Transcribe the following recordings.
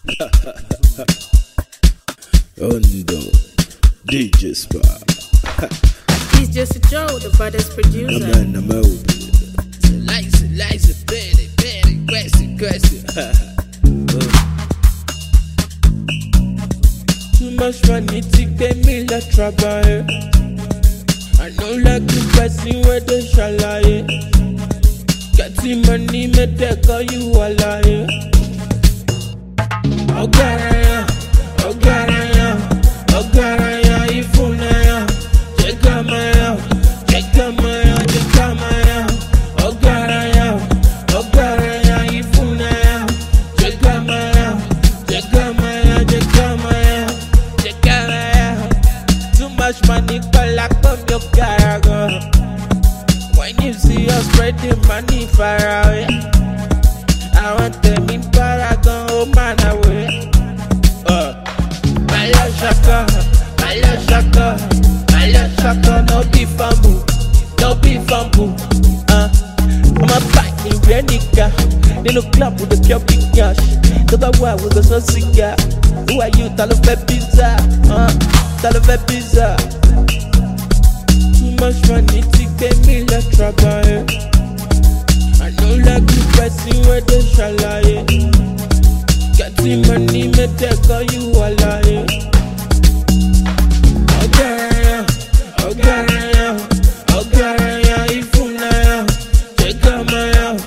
Undo DJ Spa. He's just a Joe, the baddest producer. I'm out. Lights, Betty, question. Too much money to get me la trouble. I know like the person where they shall lie. Getting money, me take all you a lie. Oh God, if you know, check out my out. Oh God, if you know, check out my out. Too much money, collect from your cargo. When you see us spreading money far away, I want them in Paragon, oh man away. My love shaka, no be fumble. I'm a fighting Renica, they no club with the pure big cash. The bad with the sun cigar. Who are you? Tell of a pizza. Too much money to get me la trouble. I know like the person where they shall lie. Getting money, me take all you a lie. Oh God, if you know, check out my out.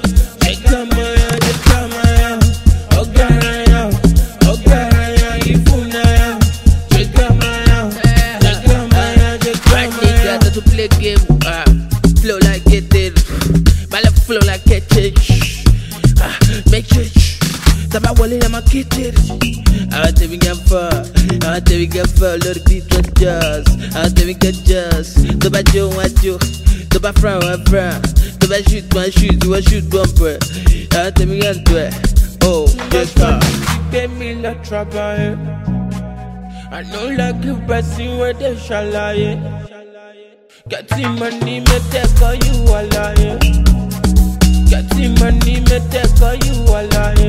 Oh God, if you know, check out my out. Right nigga, not to play game. Flow like it did. My love flow like it did. Make sure. Taba wale I'm a kid. I want to be get far. Lord the beat was just. I want to be get just. Toba Joe, what you? Toba frown. Toba shoot bumper. I want to be get to oh, just get me la trouble. I know like the person where they shall lie. Getting money, me take all you a lie. Getting money, me take all you a lie.